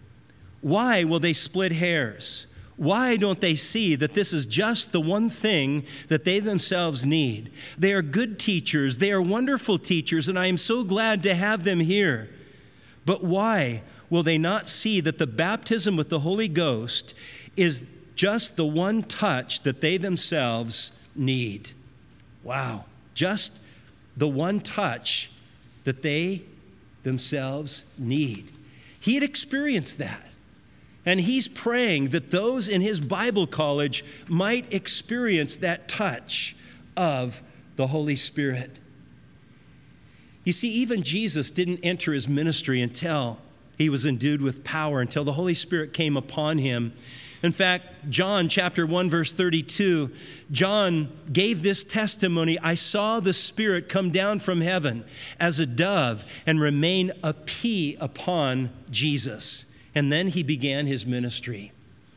why will they split hairs? Why don't they see that this is just the one thing that they themselves need? They are good teachers. They are wonderful teachers, and I am so glad to have them here. But why will they not see that the baptism with the Holy Ghost is just the one touch that they themselves need? Wow, just the one touch that they themselves need. He had experienced that. And he's praying that those in his Bible college might experience that touch of the Holy Spirit. You see, even Jesus didn't enter his ministry until he was endued with power, until the Holy Spirit came upon him. In fact, John chapter one, verse thirty-two, John gave this testimony, I saw the Spirit come down from heaven as a dove and remain a pea upon Jesus. And then he began his ministry.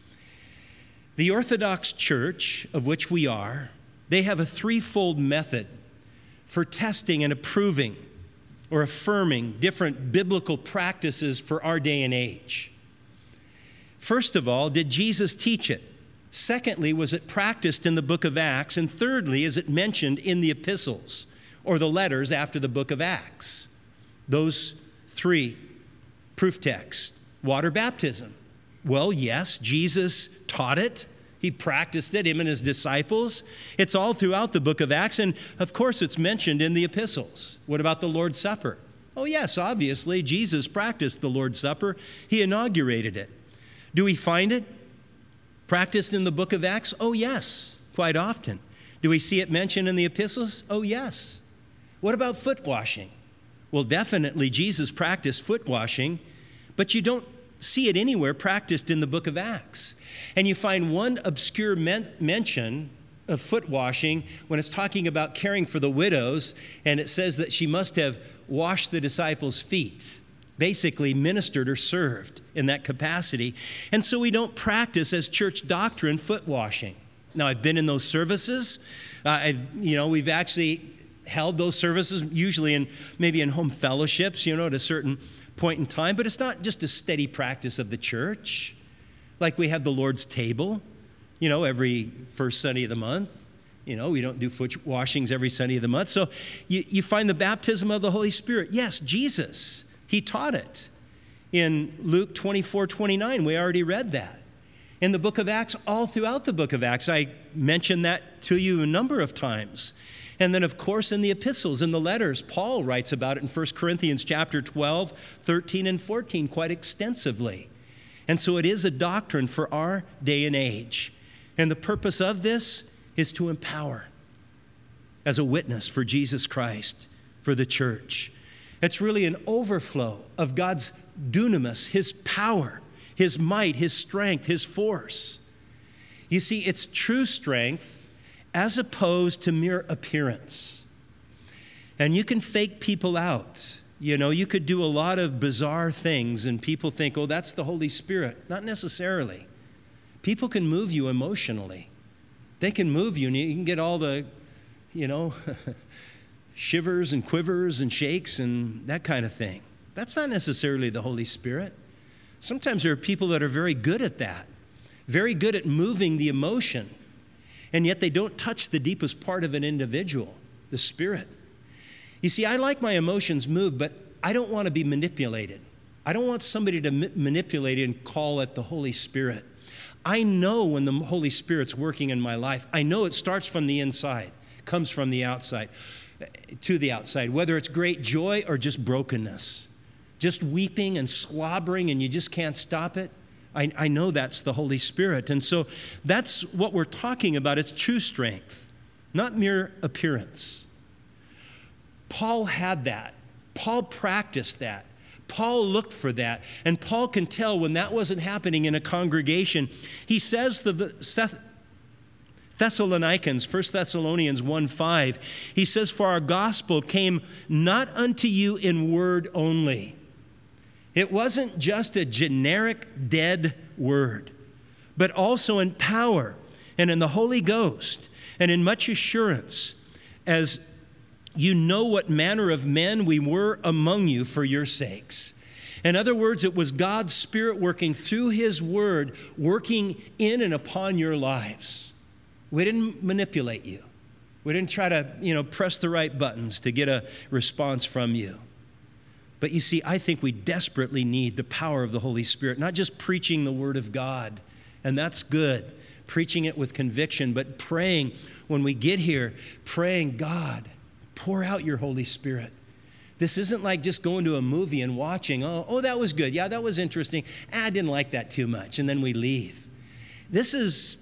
The Orthodox Church, of which we are, they have a threefold method for testing and approving or affirming different biblical practices for our day and age. First of all, did Jesus teach it? Secondly, was it practiced in the book of Acts? And thirdly, is it mentioned in the epistles or the letters after the book of Acts? Those three proof texts. Water baptism. Well, yes, Jesus taught it. He practiced it, him and his disciples. It's all throughout the book of Acts, and of course it's mentioned in the epistles. What about the Lord's Supper? Oh yes, obviously, Jesus practiced the Lord's Supper. He inaugurated it. Do we find it practiced in the book of Acts? Oh yes, quite often. Do we see it mentioned in the epistles? Oh yes. What about foot washing? Well, definitely Jesus practiced foot washing, but you don't see it anywhere practiced in the book of Acts. And you find one obscure men- mention of foot washing when it's talking about caring for the widows, and it says that she must have washed the disciples' feet, basically ministered or served in that capacity. And so we don't practice as church doctrine foot washing. Now, I've been in those services. Uh, I, you know, we've actually held those services, usually in maybe in home fellowships, you know, at a certain point in time, but it's not just a steady practice of the church. Like we have the Lord's table, you know, every first Sunday of the month. You know, we don't do foot washings every Sunday of the month. So you, you find the baptism of the Holy Spirit. Yes, Jesus, he taught it. In Luke twenty-four twenty-nine, we already read that. In the book of Acts, all throughout the book of Acts, I mentioned that to you a number of times. And then, of course, in the epistles, in the letters, Paul writes about it in First Corinthians chapter twelve, thirteen, and fourteen quite extensively. And so it is a doctrine for our day and age. And the purpose of this is to empower as a witness for Jesus Christ, for the church. It's really an overflow of God's dunamis, his power, his might, his strength, his force. You see, it's true strength as opposed to mere appearance. And you can fake people out. You know, you could do a lot of bizarre things and people think, oh, that's the Holy Spirit. Not necessarily. People can move you emotionally. They can move you and you can get all the, you know, shivers and quivers and shakes and that kind of thing. That's not necessarily the Holy Spirit. Sometimes there are people that are very good at that, very good at moving the emotion, and yet they don't touch the deepest part of an individual, the spirit. You see, I like my emotions moved, but I don't want to be manipulated. I don't want somebody to ma- manipulate it and call it the Holy Spirit. I know when the Holy Spirit's working in my life. I know it starts from the inside, comes from the outside, to the outside, whether it's great joy or just brokenness, just weeping and slobbering and you just can't stop it. I, I know that's the Holy Spirit. And so that's what we're talking about. It's true strength, not mere appearance. Paul had that. Paul practiced that. Paul looked for that. And Paul can tell when that wasn't happening in a congregation. He says to the Thessalonians, First Thessalonians one five, he says, for our gospel came not unto you in word only. It wasn't just a generic dead word, but also in power and in the Holy Ghost and in much assurance, as you know what manner of men we were among you for your sakes. In other words, it was God's Spirit working through his word, working in and upon your lives. We didn't manipulate you. We didn't try to, you know, press the right buttons to get a response from you. But you see, I think we desperately need the power of the Holy Spirit, not just preaching the Word of God, and that's good, preaching it with conviction, but praying when we get here, praying, God, pour out your Holy Spirit. This isn't like just going to a movie and watching, oh, oh, that was good, yeah, that was interesting, ah, I didn't like that too much, and then we leave. This is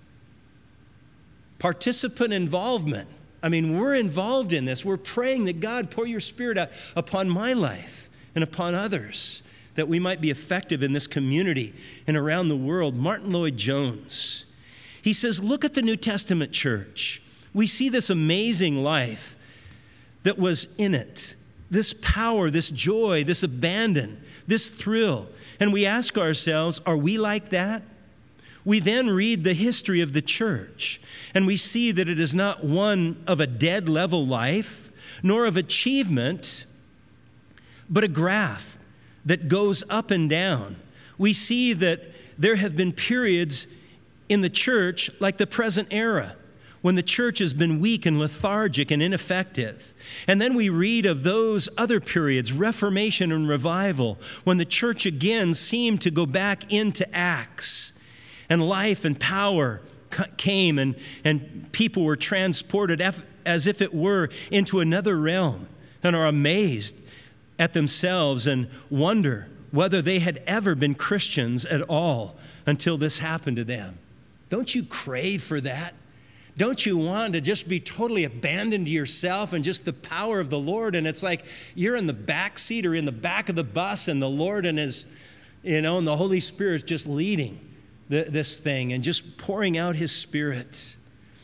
participant involvement. I mean, we're involved in this. We're praying that God pour your Spirit out upon my life and upon others, that we might be effective in this community and around the world. Martin Lloyd-Jones, he says, look at the New Testament church. We see this amazing life that was in it, this power, this joy, this abandon, this thrill. And we ask ourselves, are we like that? We then read the history of the church, and we see that it is not one of a dead level life, nor of achievement, but a graph that goes up and down. We see that there have been periods in the church like the present era, when the church has been weak and lethargic and ineffective. And then we read of those other periods, Reformation and Revival, when the church again seemed to go back into Acts. And life and power came and, and people were transported as if it were into another realm and are amazed at themselves and wonder whether they had ever been Christians at all until this happened to them. Don't you crave for that? Don't you want to just be totally abandoned to yourself and just the power of the Lord? And it's like you're in the back seat or in the back of the bus and the Lord and his, you know, and the Holy Spirit is just leading the, this thing and just pouring out his Spirit.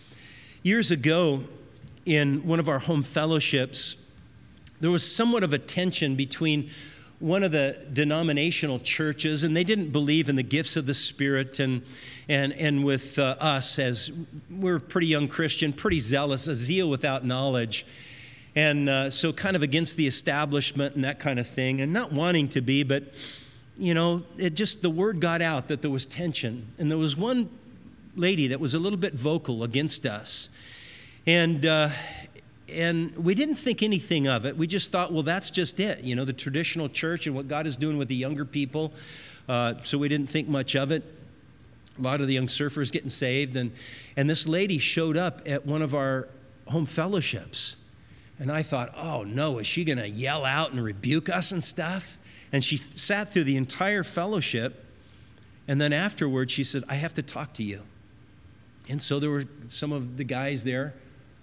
Years ago, in one of our home fellowships, there was somewhat of a tension between one of the denominational churches, and they didn't believe in the gifts of the Spirit, and and and with uh, us, as we're pretty young Christian, pretty zealous, a zeal without knowledge, and uh, so kind of against the establishment and that kind of thing, and not wanting to be, but you know, it just, the word got out that there was tension, and there was one lady that was a little bit vocal against us, and. Uh, And we didn't think anything of it. We just thought, well, that's just it, you know, the traditional church and what God is doing with the younger people. Uh, so we didn't think much of it. a lot of the young surfers getting saved. And, and this lady showed up at one of our home fellowships. And I thought, oh no, is she going to yell out and rebuke us and stuff? And she sat through the entire fellowship. And then afterwards, she said, I have to talk to you. And so there were some of the guys there.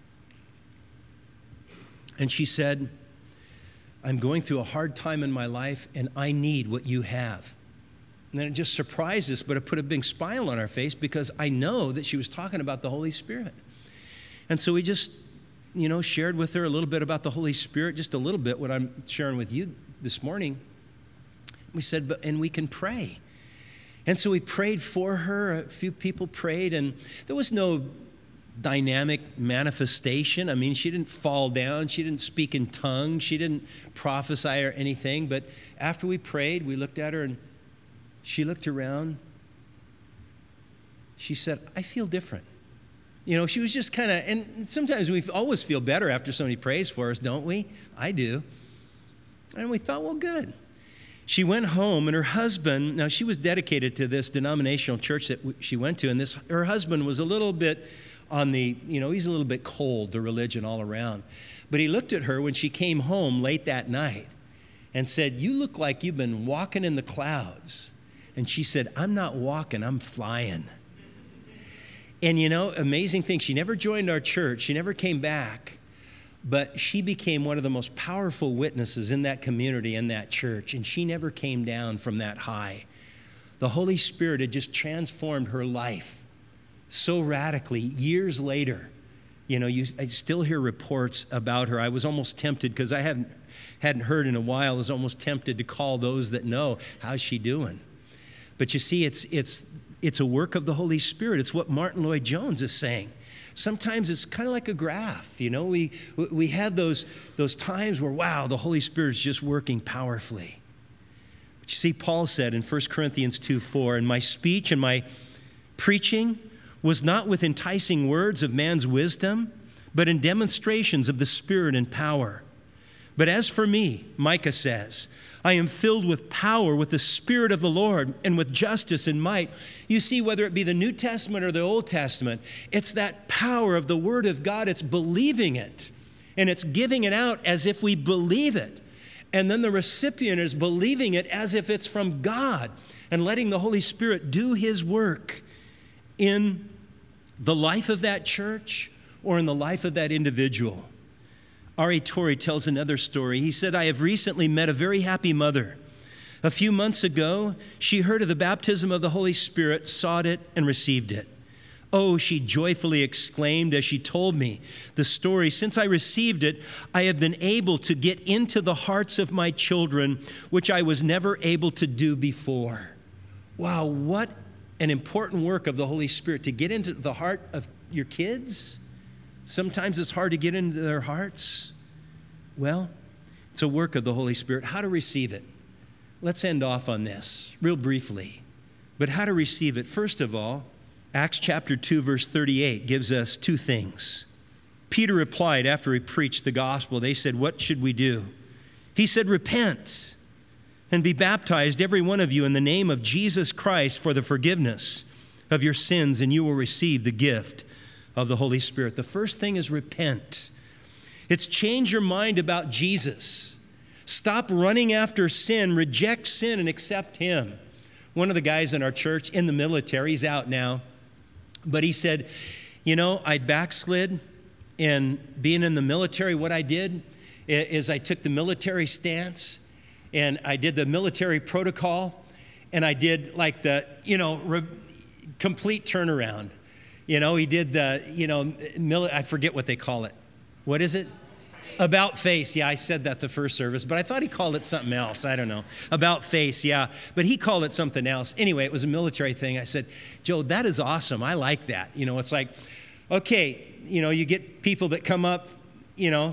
And she said, I'm going through a hard time in my life, and I need what you have. And then it just surprised us, but it put a big smile on our face because I know that she was talking about the Holy Spirit. And so we just, you know, shared with her a little bit about the Holy Spirit, just a little bit what I'm sharing with you this morning. We said, but and we can pray. And so we prayed for her. A few people prayed, and there was no dynamic manifestation. I mean, she didn't fall down. She didn't speak in tongues. She didn't prophesy or anything. But after we prayed, we looked at her, and she looked around. She said, I feel different. You know, she was just kind of, and sometimes we always feel better after somebody prays for us, don't we? I do. And we thought, well, good. She went home, and her husband, now she was dedicated to this denominational church that she went to, and this her husband was a little bit on the, you know, he's a little bit cold to religion all around. But he looked at her when she came home late that night and said, you look like you've been walking in the clouds. And she said, I'm not walking, I'm flying. And you know, amazing thing, she never joined our church, she never came back. But she became one of the most powerful witnesses in that community, in that church, and she never came down from that high. The Holy Spirit had just transformed her life so radically years later. You know, you, I still hear reports about her. I was almost tempted, because I hadn't, hadn't heard in a while, I was almost tempted to call those that know, how's she doing? But you see, it's, it's, it's a work of the Holy Spirit. It's what Martin Lloyd-Jones is saying. Sometimes it's kind of like a graph, you know. We we had those, those times where, wow, the Holy Spirit's just working powerfully. But you see, Paul said in First Corinthians two four, and my speech and my preaching was not with enticing words of man's wisdom, but in demonstrations of the Spirit and power. But as for me, Micah says, I am filled with power, with the Spirit of the Lord, and with justice and might. You see, whether it be the New Testament or the Old Testament, it's that power of the Word of God. It's believing it, and it's giving it out as if we believe it. And then the recipient is believing it as if it's from God, and letting the Holy Spirit do His work in the life of that church or in the life of that individual. R A Torrey tells another story. He said, I have recently met a very happy mother. A few months ago, she heard of the baptism of the Holy Spirit, sought it, and received it. Oh, she joyfully exclaimed as she told me the story. Since I received it, I have been able to get into the hearts of my children, which I was never able to do before. Wow, what an important work of the Holy Spirit, to get into the heart of your kids. Sometimes it's hard to get into their hearts. Well, it's a work of the Holy Spirit. How to receive it? Let's end off on this real briefly. But how to receive it? First of all, Acts chapter two, verse thirty-eight gives us two things. Peter replied after he preached the gospel. They said, what should we do? He said, repent and be baptized, every one of you, in the name of Jesus Christ for the forgiveness of your sins, and you will receive the gift of the Holy Spirit. The first thing is repent. It's change your mind about Jesus. Stop running after sin, reject sin, and accept Him. One of the guys in our church in the military, he's out now, but he said, you know, I backslid in being in the military. What I did is I took the military stance, and I did the military protocol, and I did like the, you know, re- complete turnaround. You know, he did the, you know, mili- I forget what they call it. What is it? About face. Yeah, I said that the first service, but I thought he called it something else. I don't know. About face, yeah. But he called it something else. Anyway, it was a military thing. I said, Joe, that is awesome. I like that. You know, it's like, okay, you know, you get people that come up, you know,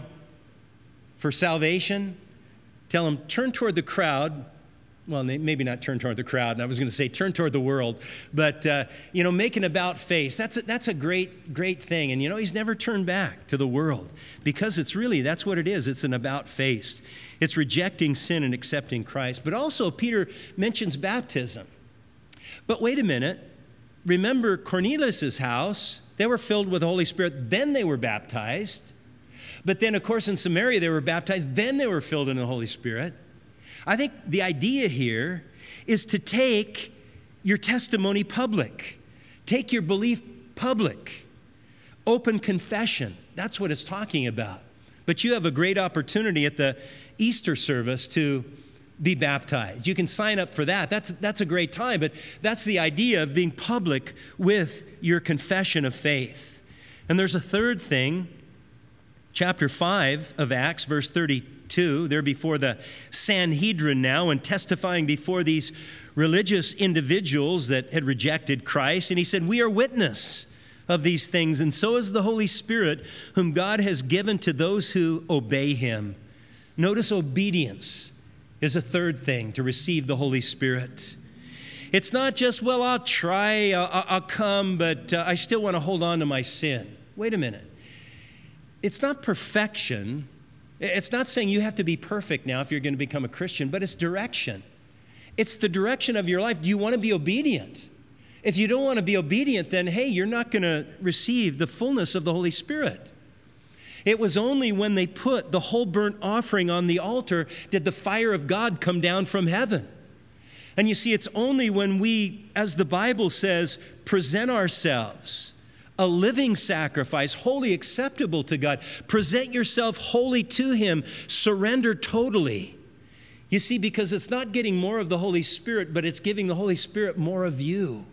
for salvation. Tell them, turn toward the crowd. Well, maybe not turn toward the crowd. I was going to say turn toward the world. But, uh, you know, make an about face. That's a, that's a great, great thing. And, you know, he's never turned back to the world because it's really, that's what it is. It's an about face. It's rejecting sin and accepting Christ. But also, Peter mentions baptism. But wait a minute. remember Cornelius' house, they were filled with the Holy Spirit, then they were baptized. But then, of course, in Samaria, they were baptized, then they were filled in the Holy Spirit. I think the idea here is to take your testimony public. Take your belief public. Open confession. That's what it's talking about. But you have a great opportunity at the Easter service to be baptized. You can sign up for that. That's, that's a great time, but that's the idea of being public with your confession of faith. And there's a third thing. Chapter five of Acts, verse thirty-two, they're before the Sanhedrin now and testifying before these religious individuals that had rejected Christ. And he said, we are witness of these things, and so is the Holy Spirit, whom God has given to those who obey him. Notice obedience is a third thing to receive the Holy Spirit. It's not just, well, I'll try, I'll, I'll come, but uh, I still want to hold on to my sin. Wait a minute. It's not perfection. It's not saying you have to be perfect now if you're going to become a Christian, but it's direction. It's the direction of your life. Do you want to be obedient? If you don't want to be obedient, then, hey, you're not going to receive the fullness of the Holy Spirit. It was only when they put the whole burnt offering on the altar did the fire of God come down from heaven. And you see, it's only when we, as the Bible says, present ourselves a living sacrifice, wholly acceptable to God. Present yourself wholly to him. Surrender totally. You see, because it's not getting more of the Holy Spirit, but it's giving the Holy Spirit more of you.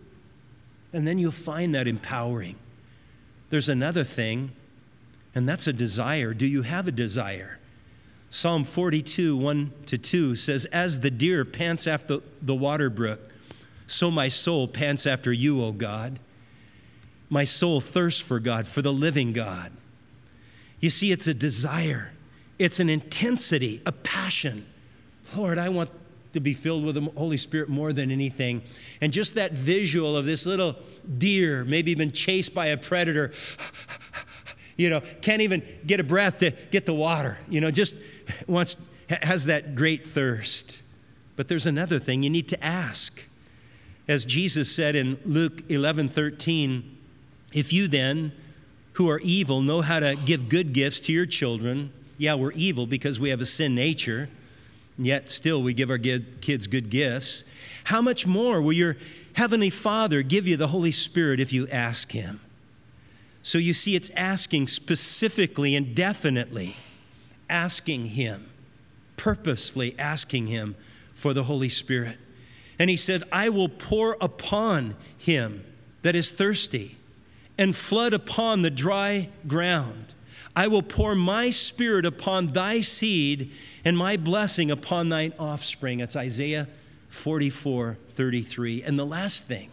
And then you'll find that empowering. There's another thing, and that's a desire. Do you have a desire? Psalm forty-two, one to two says, as the deer pants after the water brook, so my soul pants after you, O God. My soul thirsts for God, for the living God. You see, it's a desire. It's an intensity, a passion. Lord, I want to be filled with the Holy Spirit more than anything. And just that visual of this little deer, maybe been chased by a predator, you know, can't even get a breath to get the water, you know, just wants, has that great thirst. But there's another thing you need to ask. As Jesus said in Luke eleven thirteen, if you then, who are evil, know how to give good gifts to your children, yeah, we're evil because we have a sin nature, and yet still we give our kids good gifts. How much more will your Heavenly Father give you the Holy Spirit if you ask him? So you see, it's asking specifically and definitely, asking him, purposefully asking him for the Holy Spirit. And he said, I will pour upon him that is thirsty and flood upon the dry ground. I will pour my Spirit upon thy seed and my blessing upon thine offspring. It's Isaiah forty-four thirty-three. And the last thing,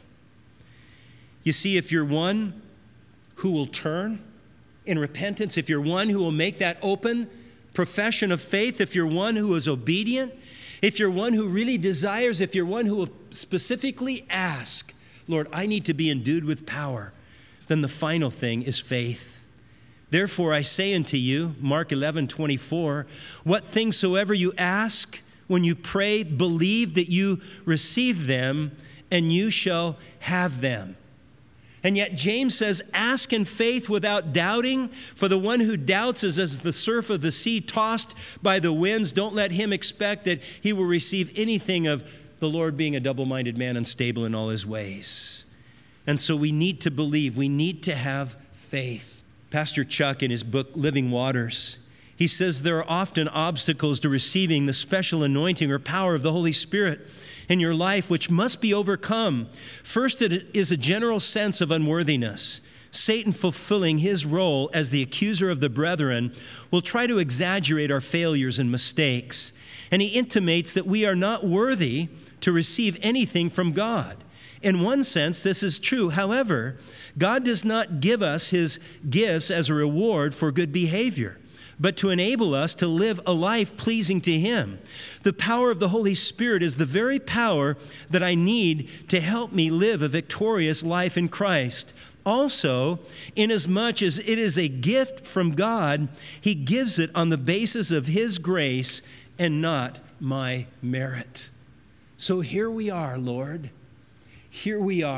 you see, if you're one who will turn in repentance, if you're one who will make that open profession of faith, if you're one who is obedient, if you're one who really desires, if you're one who will specifically ask, Lord, I need to be endued with power, then the final thing is faith. Therefore, I say unto you, Mark eleven twenty-four, what things soever you ask when you pray, believe that you receive them, and you shall have them. And yet James says, ask in faith without doubting, for the one who doubts is as the surf of the sea tossed by the winds. Don't let him expect that he will receive anything of the Lord, being a double-minded man, unstable in all his ways. And so we need to believe. We need to have faith. Pastor Chuck, in his book, Living Waters, he says there are often obstacles to receiving the special anointing or power of the Holy Spirit in your life, which must be overcome. First, it is a general sense of unworthiness. Satan, fulfilling his role as the accuser of the brethren, will try to exaggerate our failures and mistakes. And he intimates that we are not worthy to receive anything from God. In one sense, this is true. However, God does not give us his gifts as a reward for good behavior, but to enable us to live a life pleasing to him. The power of the Holy Spirit is the very power that I need to help me live a victorious life in Christ. Also, inasmuch as it is a gift from God, he gives it on the basis of his grace and not my merit. So here we are, Lord. Here we are,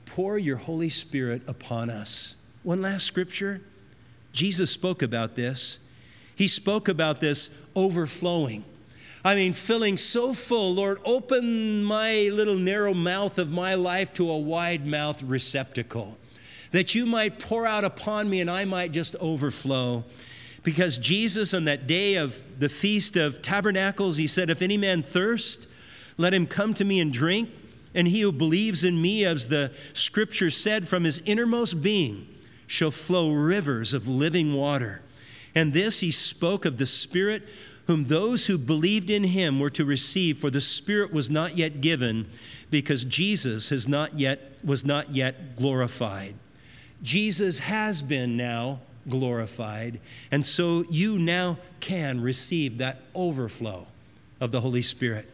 pour your Holy Spirit upon us. One last scripture. Jesus spoke about this. He spoke about this overflowing. I mean, filling so full, Lord, open my little narrow mouth of my life to a wide mouth receptacle, that you might pour out upon me and I might just overflow. Because Jesus, on that day of the Feast of Tabernacles, he said, if any man thirst, let him come to me and drink. And he who believes in me, as the scripture said, from his innermost being shall flow rivers of living water. And this he spoke of the Spirit, whom those who believed in him were to receive, for the Spirit was not yet given, because Jesus has not yet, was not yet glorified. Jesus has been now glorified, and so you now can receive that overflow of the Holy Spirit.